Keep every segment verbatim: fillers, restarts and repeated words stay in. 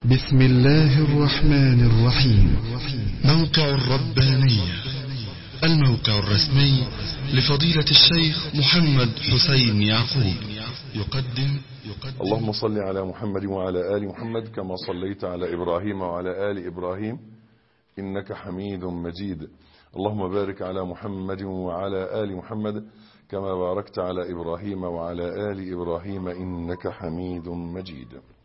بسم الله الرحمن الرحيم. موقع الربانية، الموقع الرسمي لفضيلة الشيخ محمد حسين يعقوب، يقدم يقدم اللهم صل على محمد وعلى آل محمد كما صليت على إبراهيم وعلى آل إبراهيم إنك حميد مجيد. اللهم بارك على محمد وعلى آل محمد كما باركت على إبراهيم وعلى آل إبراهيم إنك حميد مجيد.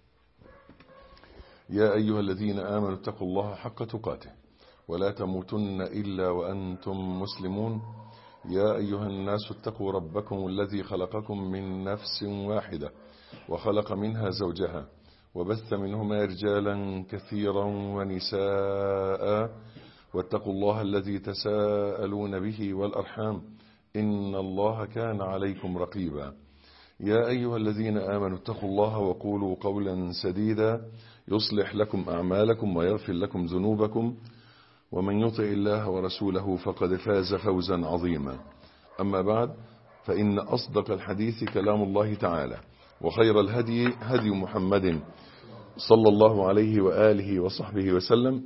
يا أيها الذين آمنوا اتقوا الله حق تقاته ولا تموتن إلا وأنتم مسلمون. يا أيها الناس اتقوا ربكم الذي خلقكم من نفس واحدة وخلق منها زوجها وبث منهما رجالا كثيرا ونساء، واتقوا الله الذي تساءلون به والأرحام إن الله كان عليكم رقيبا. يا أيها الذين آمنوا اتقوا الله وقولوا قولا سديدا يصلح لكم أعمالكم ويغفر لكم ذنوبكم، ومن يطع الله ورسوله فقد فاز فوزا عظيما. أما بعد، فإن أصدق الحديث كلام الله تعالى، وخير الهدي هدي محمد صلى الله عليه وآله وصحبه وسلم،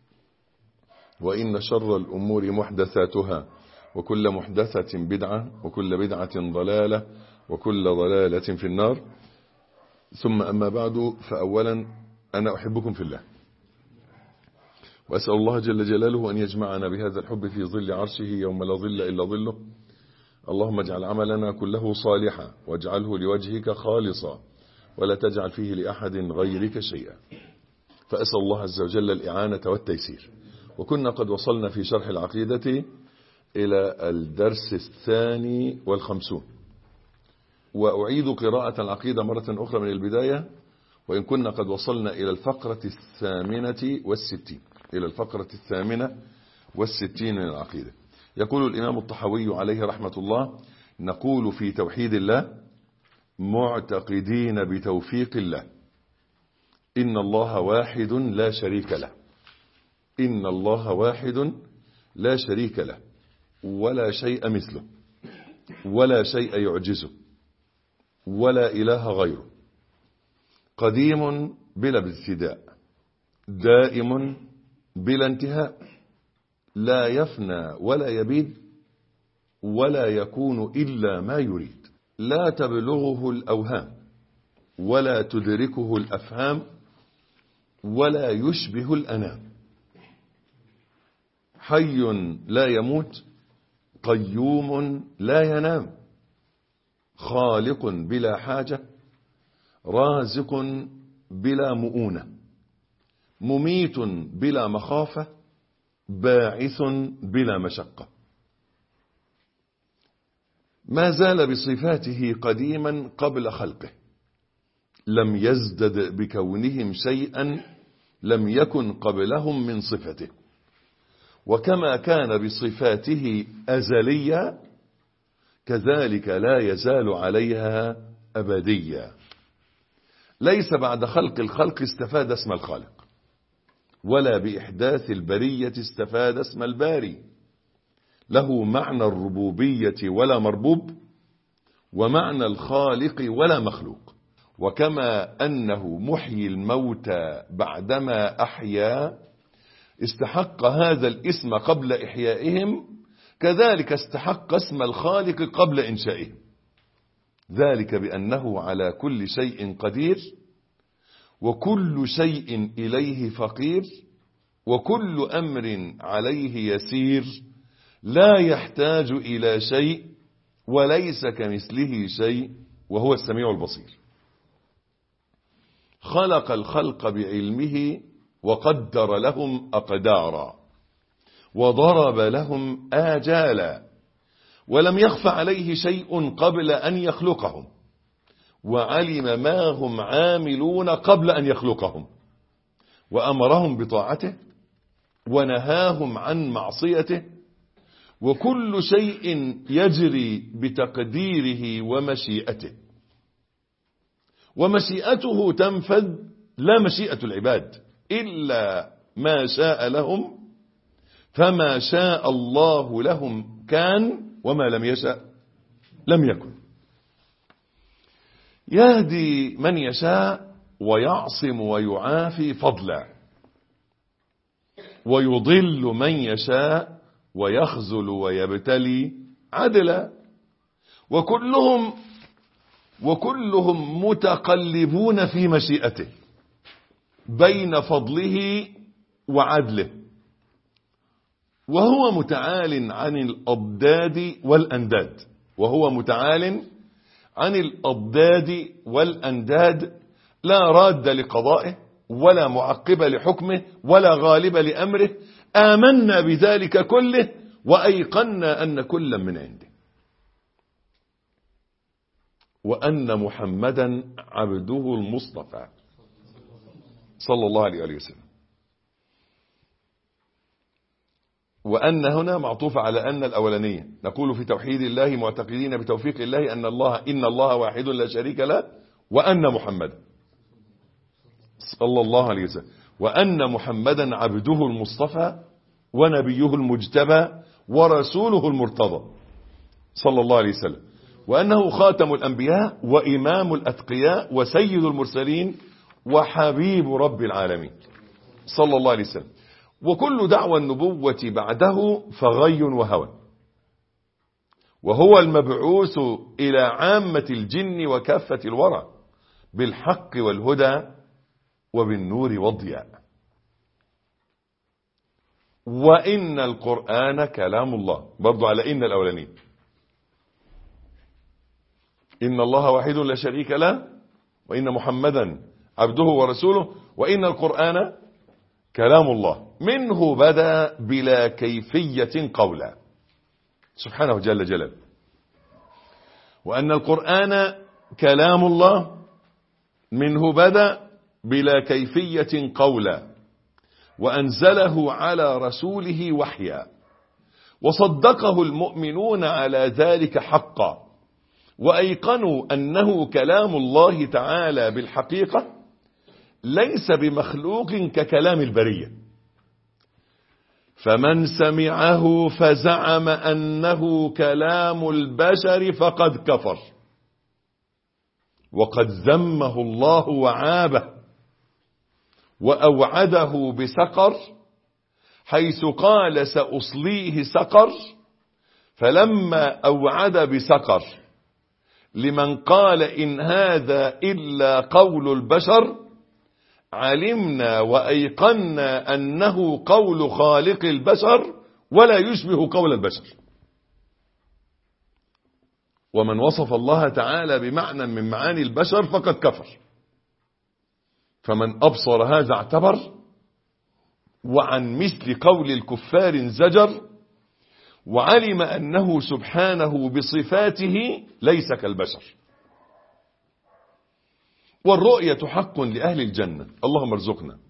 وإن شر الأمور محدثاتها، وكل محدثة بدعة، وكل بدعة ضلالة، وكل ضلالة في النار. ثم أما بعد، فأولا أنا أحبكم في الله، وأسأل الله جل جلاله أن يجمعنا بهذا الحب في ظل عرشه يوم لا ظل إلا ظله. اللهم اجعل عملنا كله صالحا واجعله لوجهك خالصا ولا تجعل فيه لأحد غيرك شيئا. فأسأل الله عز وجل الإعانة والتيسير. وكنا قد وصلنا في شرح العقيدة إلى الدرس الثاني والخمسون، وأعيد قراءة العقيدة مرة أخرى من البداية، وإن كنا قد وصلنا إلى الفقرة الثامنة والستين إلى الفقرة الثامنة والستين من العقيدة. يقول الإمام الطحاوي عليه رحمة الله: نقول في توحيد الله معتقدين بتوفيق الله إن الله واحد لا شريك له، إن الله واحد لا شريك له ولا شيء مثله ولا شيء يعجزه ولا إله غيره، قديم بلا ابتداء، دائم بلا انتهاء، لا يفنى ولا يبيد ولا يكون إلا ما يريد، لا تبلغه الأوهام ولا تدركه الأفهام ولا يشبه الأنام، حي لا يموت، قيوم لا ينام، خالق بلا حاجة، رازق بلا مؤونة، مميت بلا مخافة، باعث بلا مشقة. ما زال بصفاته قديما قبل خلقه، لم يزدد بكونهم شيئا لم يكن قبلهم من صفته، وكما كان بصفاته أزليا كذلك لا يزال عليها أبديا. ليس بعد خلق الخلق استفاد اسم الخالق، ولا بإحداث البرية استفاد اسم الباري. له معنى الربوبية ولا مربوب، ومعنى الخالق ولا مخلوق. وكما أنه محيي الموتى بعدما أحيا استحق هذا الاسم قبل إحيائهم، كذلك استحق اسم الخالق قبل إنشائهم، ذلك بأنه على كل شيء قدير، وكل شيء إليه فقير، وكل أمر عليه يسير، لا يحتاج إلى شيء وليس كمثله شيء، وهو السميع البصير. خلق الخلق بعلمه وقدر لهم أقدارا وضرب لهم آجالا، ولم يخف عليه شيء قبل أن يخلقهم، وعلم ما هم عاملون قبل أن يخلقهم، وأمرهم بطاعته ونهاهم عن معصيته، وكل شيء يجري بتقديره ومشيئته، ومشيئته تنفذ لا مشيئة العباد إلا ما شاء لهم، فما شاء الله لهم كان، وما لم يشأ لم يكن. يهدي من يشاء ويعصم ويعافي فضلا، ويضل من يشاء ويخذل ويبتلي عدلا، وكلهم وكلهم متقلبون في مشيئته بين فضله وعدله، وهو متعال عن الأضداد والأنداد وهو متعال عن الأضداد والأنداد، لا راد لقضائه ولا معقب لحكمه ولا غالب لأمره. آمنا بذلك كله وأيقنا أن كلا من عنده، وأن محمدا عبده المصطفى صلى الله عليه وآله وسلم. وأن هنا معطوف على أن الأولانية. نقول في توحيد الله معتقدين بتوفيق الله أن الله إن الله واحد لا شريك له، وأن محمدا صلى الله عليه وسلم وأن محمدا عبده المصطفى ونبيه المجتبى ورسوله المرتضى صلى الله عليه وسلم، وأنه خاتم الأنبياء وإمام الأتقياء وسيد المرسلين وحبيب رب العالمين صلى الله عليه وسلم. وكل دعوى النبوة بعده فغي وهوى، وهو المبعوث إلى عامة الجن وكافة الورى بالحق والهدى وبالنور والضياء. وإن القرآن كلام الله، برضو على إن الأولانين. إن الله واحد لا شريك له، وإن محمدا عبده ورسوله، وإن القرآن كلام الله منه بدأ بلا كيفية قولا سبحانه جل جلاله. وأن القرآن كلام الله منه بدأ بلا كيفية قولا، وأنزله على رسوله وحيا، وصدقه المؤمنون على ذلك حقا، وأيقنوا أنه كلام الله تعالى بالحقيقة ليس بمخلوق ككلام البرية. فمن سمعه فزعم أنه كلام البشر فقد كفر، وقد ذمه الله وعابه وأوعده بسقر، حيث قال سأصليه سقر، فلما أوعد بسقر لمن قال إن هذا إلا قول البشر، علمنا وأيقنا أنه قول خالق البشر ولا يشبه قول البشر. ومن وصف الله تعالى بمعنى من معاني البشر فقد كفر. فمن أبصر هذا اعتبر، وعن مثل قول الكفار زجر، وعلم أنه سبحانه بصفاته ليس كالبشر. والرؤية حق لأهل الجنة، اللهم ارزقنا.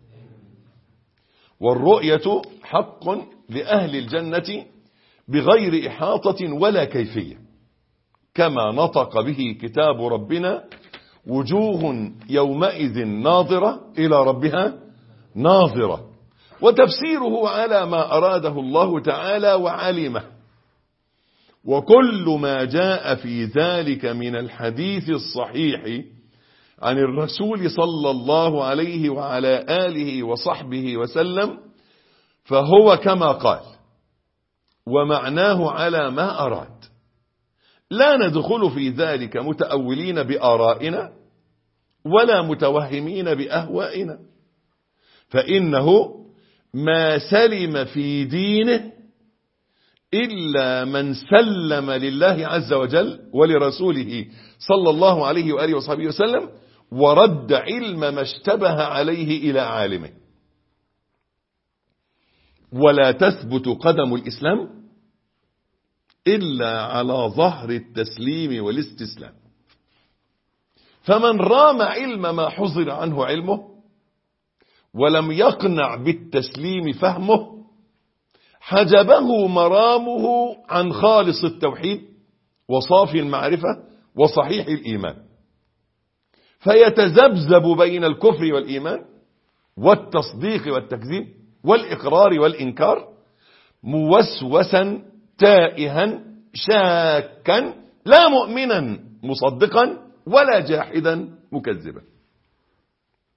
والرؤية حق لأهل الجنة بغير إحاطة ولا كيفية، كما نطق به كتاب ربنا: وجوه يومئذ ناظرة إلى ربها ناظرة. وتفسيره على ما أراده الله تعالى وعلمه، وكل ما جاء في ذلك من الحديث الصحيح عن الرسول صلى الله عليه وعلى آله وصحبه وسلم فهو كما قال، ومعناه على ما أراد. لا ندخل في ذلك متأولين بآرائنا ولا متوهمين بأهوائنا، فإنه ما سلم في دينه إلا من سلم لله عز وجل ولرسوله صلى الله عليه وآله وصحبه وسلم، ورد علم ما اشتبه عليه إلى عالمه. ولا تثبت قدم الإسلام إلا على ظهر التسليم والاستسلام. فمن رام علم ما حضر عنه علمه ولم يقنع بالتسليم فهمه، حجبه مرامه عن خالص التوحيد وصافي المعرفة وصحيح الإيمان، فيتذبذب بين الكفر والإيمان والتصديق والتكذيب والإقرار والإنكار، موسوسا تائها شاكا، لا مؤمنا مصدقا ولا جاحدا مكذبا.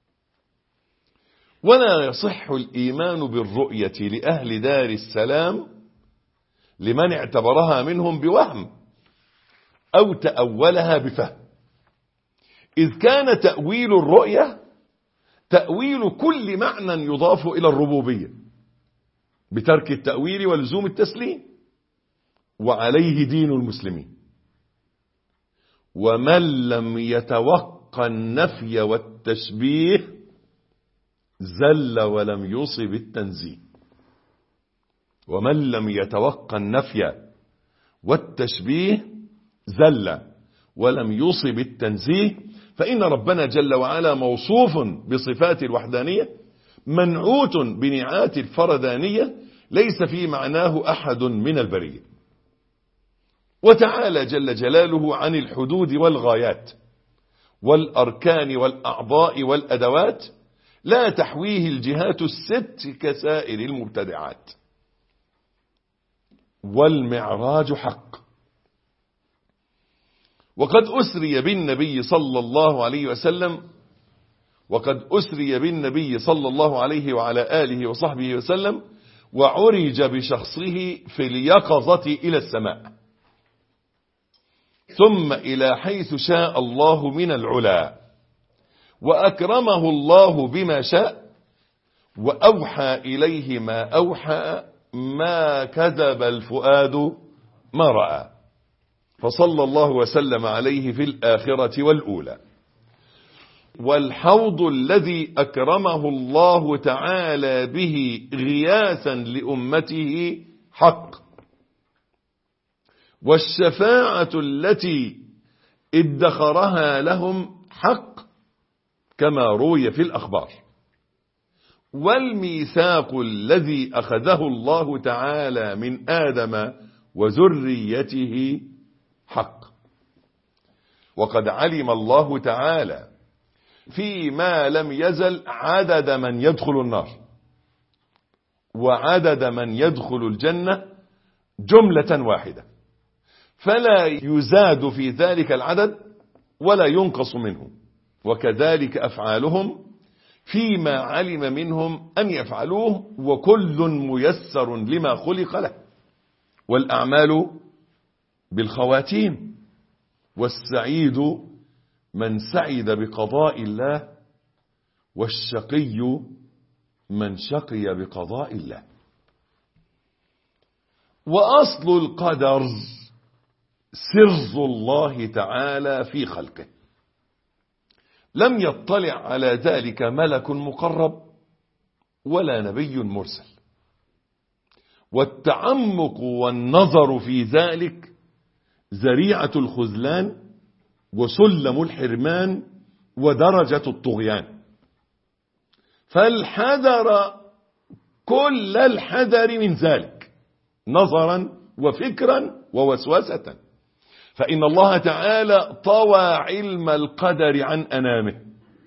ولا يصح الإيمان بالرؤية لأهل دار السلام لمن اعتبرها منهم بوهم أو تأولها بفهم، إذ كان تأويل الرؤية تأويل كل معنى يضاف إلى الربوبية بترك التأويل ولزوم التسليم، وعليه دين المسلمين. ومن لم يتوقع النفي والتشبيه زل ولم يصب التنزيه. ومن لم يتوقع النفي والتشبيه زل ولم يصب التنزيه، فإن ربنا جل وعلا موصوف بصفات الوحدانية منعوت بنعات الفردانية ليس في معناه أحد من البرية. وتعالى جل جلاله عن الحدود والغايات والأركان والأعضاء والأدوات لا تحويه الجهات الست كسائر المبتدعات. والمعراج حق، وقد أسري بالنبي صلى الله عليه وسلم وقد أسري بالنبي صلى الله عليه وعلى آله وصحبه وسلم وعرج بشخصه في اليقظة إلى السماء ثم إلى حيث شاء الله من العلا، وأكرمه الله بما شاء وأوحى إليه ما أوحى ما كذب الفؤاد ما رأى، فصلى الله وسلم عليه في الآخرة والأولى. والحوض الذي أكرمه الله تعالى به غياثا لأمته حق، والشفاعة التي ادخرها لهم حق كما روي في الأخبار، والميثاق الذي أخذه الله تعالى من آدم وذريته حق. وقد علم الله تعالى فيما لم يزل عدد من يدخل النار وعدد من يدخل الجنة جملة واحدة، فلا يزاد في ذلك العدد ولا ينقص منه. وكذلك أفعالهم فيما علم منهم أن يفعلوه، وكل ميسر لما خلق له، والأعمال بالخواتيم، والسعيد من سعد بقضاء الله، والشقي من شقي بقضاء الله. وأصل القدر سر الله تعالى في خلقه، لم يطلع على ذلك ملك مقرب ولا نبي مرسل، والتعمق والنظر في ذلك ذريعة الخذلان وسلم الحرمان ودرجة الطغيان، فالحذر كل الحذر من ذلك نظرا وفكرا ووسوسة، فإن الله تعالى طوى علم القدر عن أنامه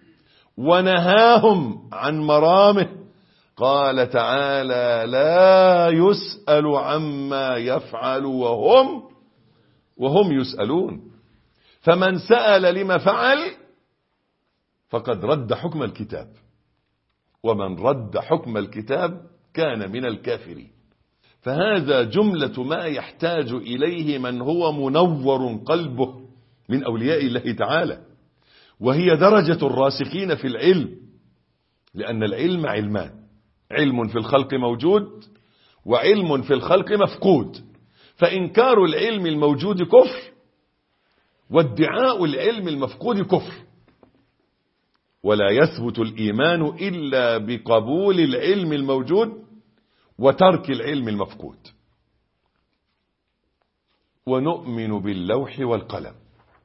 ونهاهم عن مرامه. قال تعالى: لا يسأل عما يفعل وهم وهم يسألون. فمن سأل لما فعل فقد رد حكم الكتاب، ومن رد حكم الكتاب كان من الكافرين. فهذا جملة ما يحتاج إليه من هو منور قلبه من أولياء الله تعالى، وهي درجة الراسخين في العلم، لأن العلم علمان: علم في الخلق موجود، وعلم في الخلق مفقود. فإنكار العلم الموجود كفر، وادعاء العلم المفقود كفر، ولا يثبت الإيمان إلا بقبول العلم الموجود وترك العلم المفقود. ونؤمن باللوح والقلم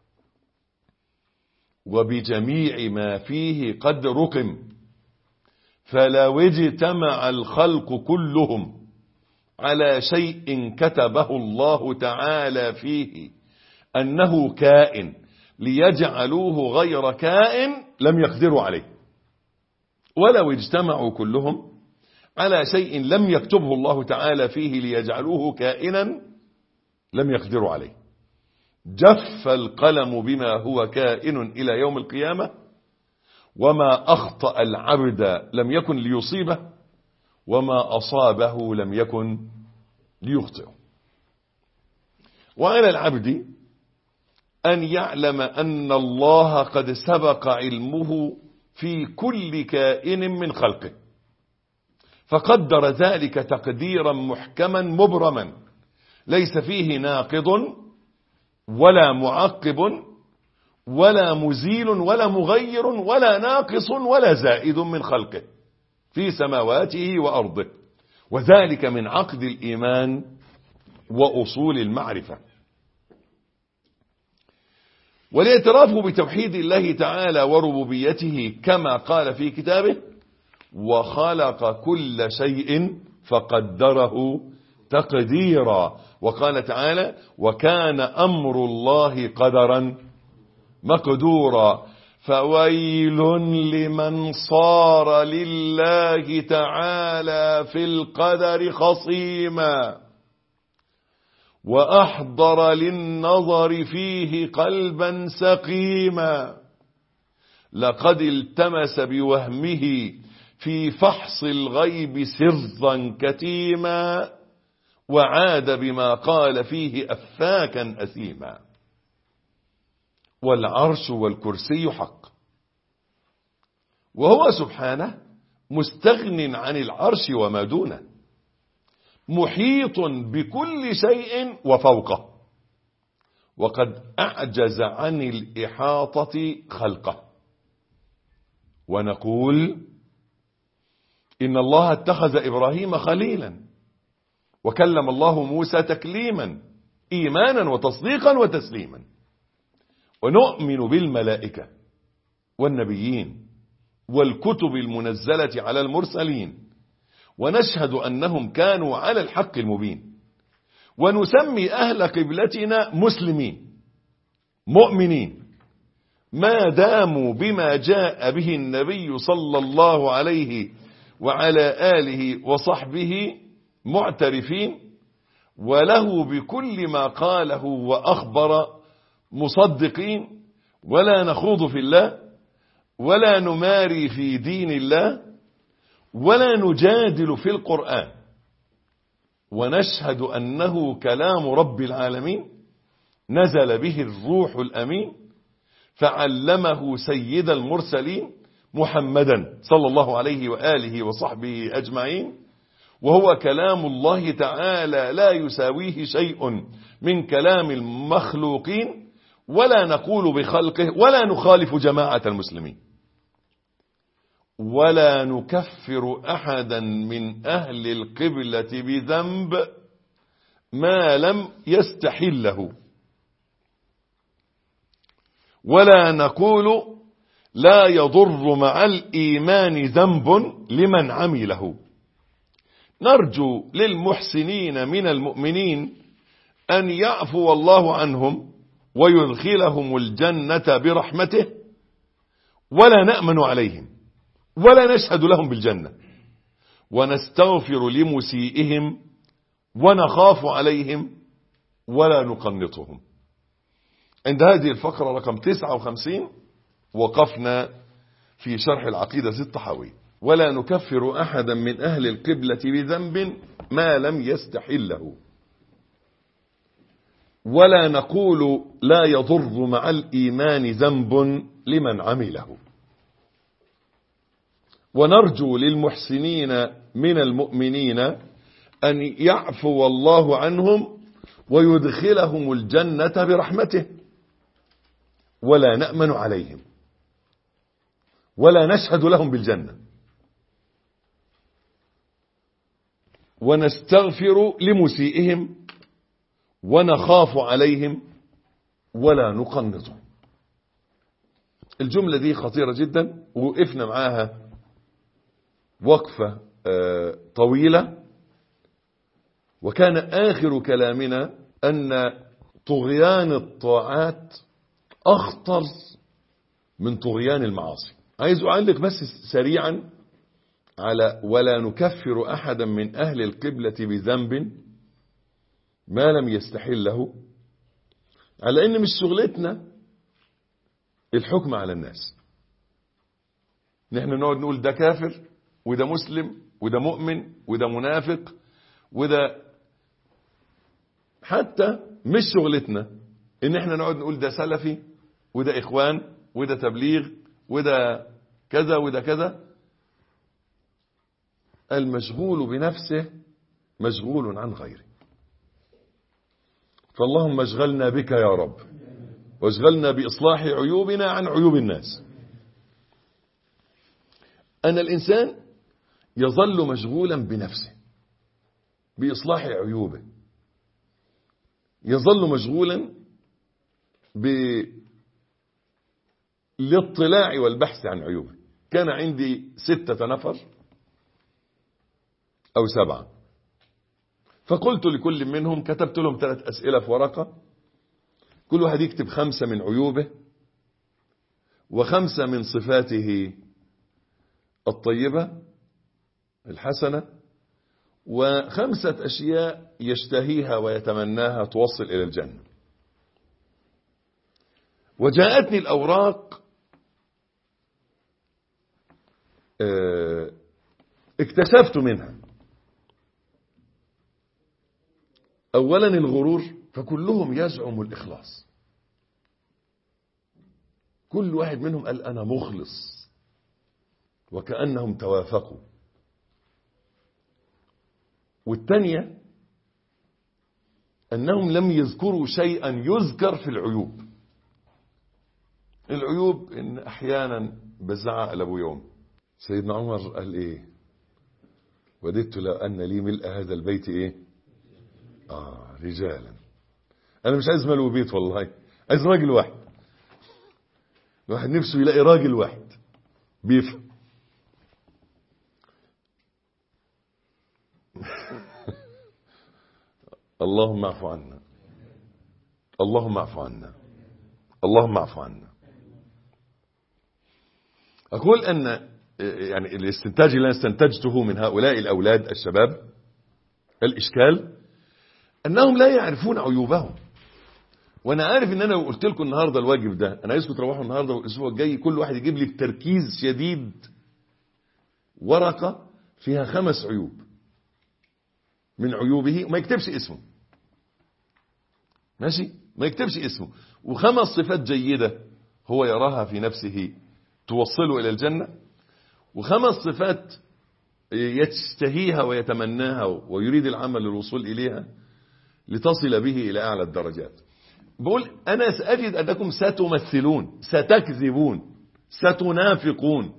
وبجميع ما فيه قد رقم، فلو اجتمع الخلق كلهم على شيء كتبه الله تعالى فيه أنه كائن ليجعلوه غير كائن لم يقدروا عليه، ولو اجتمعوا كلهم على شيء لم يكتبه الله تعالى فيه ليجعلوه كائنا لم يقدروا عليه. جف القلم بما هو كائن إلى يوم القيامة، وما أخطأ العبد لم يكن ليصيبه، وما أصابه لم يكن ليخطئه. وعلى العبد أن يعلم أن الله قد سبق علمه في كل كائن من خلقه، فقدر ذلك تقديرا محكما مبرما ليس فيه ناقض ولا معقب ولا مزيل ولا مغير ولا ناقص ولا زائد من خلقه في سماواته وأرضه، وذلك من عقد الإيمان وأصول المعرفة. والاعتراف بتوحيد الله تعالى وربوبيته كما قال في كتابه: وخلق كل شيء فقدره تقديرا. وقال تعالى: وكان أمر الله قدرا مقدورا. فويل لمن صار لله تعالى في القدر خصيما وأحضر للنظر فيه قلبا سقيما، لقد التمس بوهمه في فحص الغيب سرا كتيما، وعاد بما قال فيه أفاكا أثيما. والعرش والكرسي حق، وهو سبحانه مستغن عن العرش وما دونه، محيط بكل شيء وفوقه، وقد أعجز عن الإحاطة خلقه. ونقول إن الله اتخذ إبراهيم خليلا، وكلم الله موسى تكليما إيمانا وتصديقا وتسليما. ونؤمن بالملائكة والنبيين والكتب المنزلة على المرسلين، ونشهد أنهم كانوا على الحق المبين. ونسمي أهل قبلتنا مسلمين مؤمنين ما داموا بما جاء به النبي صلى الله عليه وعلى آله وصحبه معترفين، وله بكل ما قاله وأخبر مصدقين، ولا نخوض في الله ولا نماري في دين الله ولا نجادل في القرآن. ونشهد أنه كلام رب العالمين نزل به الروح الأمين فعلمه سيد المرسلين محمدا صلى الله عليه وآله وصحبه أجمعين، وهو كلام الله تعالى لا يساويه شيء من كلام المخلوقين، ولا نقول بخلقه ولا نخالف جماعة المسلمين، ولا نكفر أحدا من أهل القبلة بذنب ما لم يستحله، ولا نقول لا يضر مع الإيمان ذنب لمن عمله. نرجو للمحسنين من المؤمنين أن يعفو الله عنهم ويدخلهم الجنة برحمته، ولا نأمن عليهم ولا نشهد لهم بالجنة، ونستغفر لمسيئهم ونخاف عليهم ولا نقنطهم. عند هذه الفقرة رقم تسعة وخمسين وقفنا في شرح العقيدة الطحاوية. ولا نكفر أحدا من أهل القبلة بذنب ما لم يستحله، ولا نقول لا يضر مع الإيمان ذنب لمن عمله. ونرجو للمحسنين من المؤمنين أن يعفو الله عنهم ويدخلهم الجنة برحمته، ولا نأمن عليهم ولا نشهد لهم بالجنة، ونستغفر لمسيئهم ونخاف عليهم ولا نقنطهم. الجملة دي خطيرة جدا، ووقفنا معاها وقفة طويلة، وكان آخر كلامنا أن طغيان الطاعات أخطر من طغيان المعاصي. عايز أعلق بس سريعا على ولا نكفر أحدا من أهل القبلة بذنب ما لم يستحله، على أن مش شغلتنا الحكم على الناس، نحن نقعد نقول ده كافر وده مسلم وده مؤمن وده منافق وده، حتى مش شغلتنا ان احنا نقعد نقول ده سلفي وده اخوان وده تبليغ وده كذا وده كذا. المشغول بنفسه مشغول عن غيره. فاللهم اشغلنا بك يا رب، واشغلنا بإصلاح عيوبنا عن عيوب الناس. أن الإنسان يظل مشغولا بنفسه بإصلاح عيوبه، يظل مشغولا بالاطلاع والبحث عن عيوبه. كان عندي ستة نفر أو سبعة، فقلت لكل منهم، كتبت لهم ثلاث أسئلة في ورقة، كل واحد يكتب خمسة من عيوبه وخمسة من صفاته الطيبة الحسنة، وخمسة أشياء يشتهيها ويتمناها توصل إلى الجنة. وجاءتني الأوراق اكتشفت منها أولا الغرور، فكلهم يزعم الإخلاص. كل واحد منهم قال أنا مخلص، وكأنهم توافقوا. والثانية أنهم لم يذكروا شيئا يذكر في العيوب. العيوب إن أحيانا بزعق لأبو يوم. سيدنا عمر قال إيه؟ وددت لو أن لي ملء هذا البيت إيه؟ آه رجالا. أنا مش عايز ملو بيت والله، عايز راجل واحد. الواحد نفسه يلاقي راجل واحد بيفهم. اللهم اعف عنا، اللهم اعف عنا، اللهم اعف عنا. أقول أن يعني الاستنتاج اللي أنا استنتجته من هؤلاء الأولاد الشباب، الإشكال أنهم لا يعرفون عيوبهم. وأنا عارف أن أنا لو قلت لكم النهاردة الواجب ده، أنا عايزكم تروحوا النهاردة والأسبوع الجاي كل واحد يجيب لي بتركيز شديد ورقة فيها خمس عيوب من عيوبه، وما يكتبش اسمه، ماشي؟ ما يكتبش اسمه، وخمس صفات جيدة هو يراها في نفسه توصله إلى الجنة، وخمس صفات يشتهيها ويتمناها ويريد العمل للوصول إليها لتصل به إلى أعلى الدرجات. بقول أنا سأجد أنكم ستمثلون، ستكذبون، ستنافقون.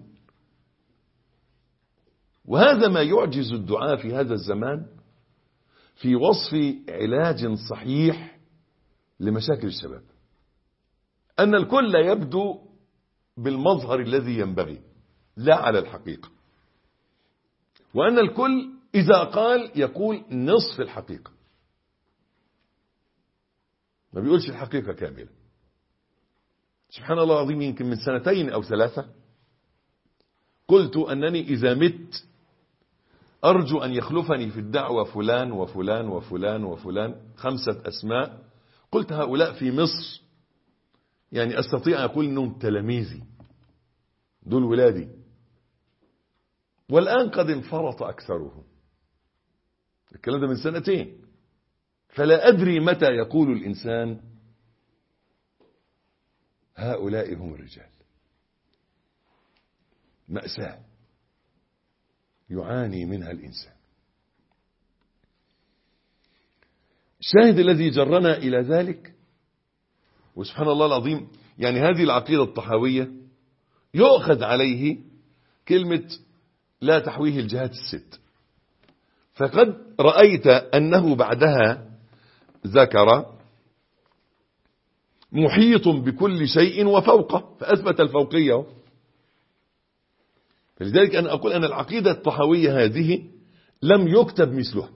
وهذا ما يعجز الدعاء في هذا الزمان في وصف علاج صحيح لمشاكل الشباب. أن الكل يبدو بالمظهر الذي ينبغي لا على الحقيقة، وأن الكل إذا قال يقول نصف الحقيقة، ما بيقولش الحقيقة كاملة. سبحان الله العظيم، يمكن من سنتين أو ثلاثة قلت أنني إذا مت أرجو أن يخلفني في الدعوة فلان وفلان وفلان وفلان، خمسة أسماء. قلت هؤلاء في مصر يعني أستطيع أن أقول أنهم تلاميذي، دول ولادي، والآن قد انفرط أكثرهم. الكلام ده من سنتين. فلا أدري متى يقول الإنسان هؤلاء هم الرجال. مأساة يعاني منها الإنسان. الشاهد الذي جرنا إلى ذلك، وسبحان الله العظيم، يعني هذه العقيدة الطحاوية يؤخذ عليه كلمة لا تحويه الجهات الست. فقد رأيت أنه بعدها ذكر محيط بكل شيء وفوقه، فأثبت الفوقية. فلذلك أنا أقول أن العقيدة الطحاوية هذه لم يكتب مثلها.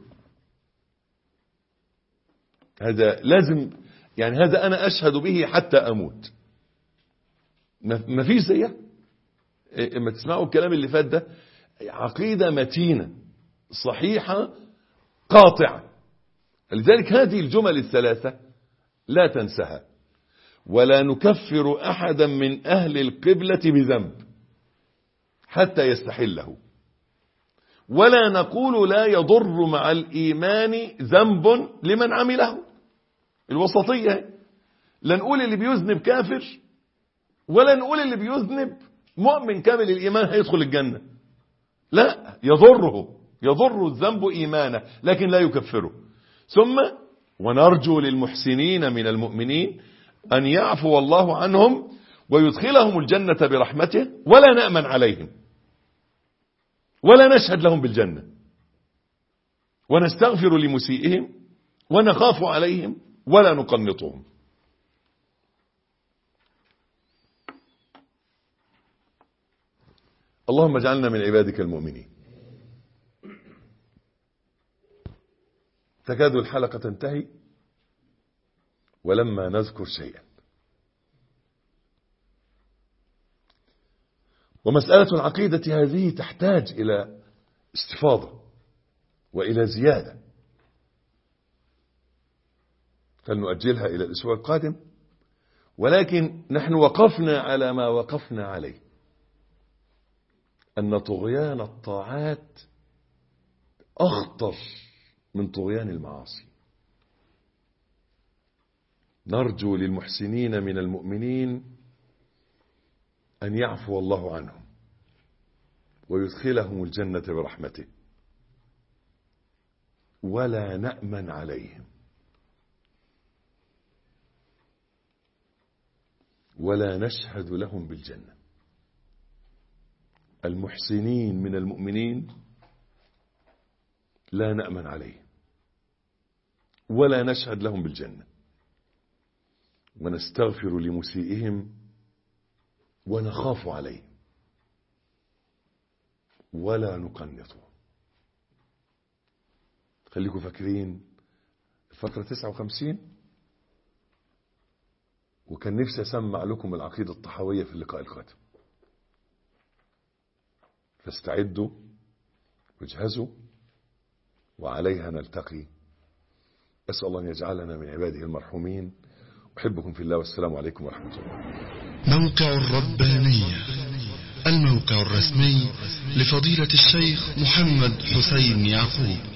هذا لازم، يعني هذا أنا أشهد به حتى أموت. ما فيش زيها. اما تسمعوا الكلام اللي فات ده، عقيدة متينة صحيحة قاطعة. لذلك هذه الجمل الثلاثة لا تنسها. ولا نكفر أحدا من أهل القبلة بذنب حتى يستحله، ولا نقول لا يضر مع الإيمان ذنب لمن عمله. الوسطية، لا نقول اللي بيذنب كافر ولا نقول اللي بيذنب مؤمن كامل الإيمان هيدخل الجنة. لا، يضره يضر الذنب إيمانه لكن لا يكفره. ثم ونرجو للمحسنين من المؤمنين أن يعفو الله عنهم ويدخلهم الجنة برحمته ولا نأمن عليهم ولا نشهد لهم بالجنة، ونستغفر لمسيئهم ونخاف عليهم ولا نقنطهم. اللهم اجعلنا من عبادك المؤمنين. تكاد الحلقة تنتهي ولما نذكر شيئا. ومسألة العقيدة هذه تحتاج إلى استفاضة وإلى زيادة، فلنؤجلها إلى الأسبوع القادم، ولكن نحن وقفنا على ما وقفنا عليه، أن طغيان الطاعات أخطر من طغيان المعاصي. نرجو للمحسنين من المؤمنين أن يعفو الله عنهم ويدخلهم الجنة برحمته ولا نأمن عليهم ولا نشهد لهم بالجنة. المحسنين من المؤمنين لا نأمن عليهم ولا نشهد لهم بالجنة، ونستغفر لمسيئهم ونخاف عليهم ولا نقنطه. خليكم فاكرين الفقرة تسعة وخمسين، وكان نفسي أسمع لكم العقيدة الطحاوية في اللقاء القادم، فاستعدوا واجهزوا وعليها نلتقي. أسأل الله أن يجعلنا من عباده المرحومين. أحبكم في الله، والسلام عليكم ورحمة الله. موقع الربانية، الموقع الرسمي لفضيلة الشيخ محمد حسين يعقوب.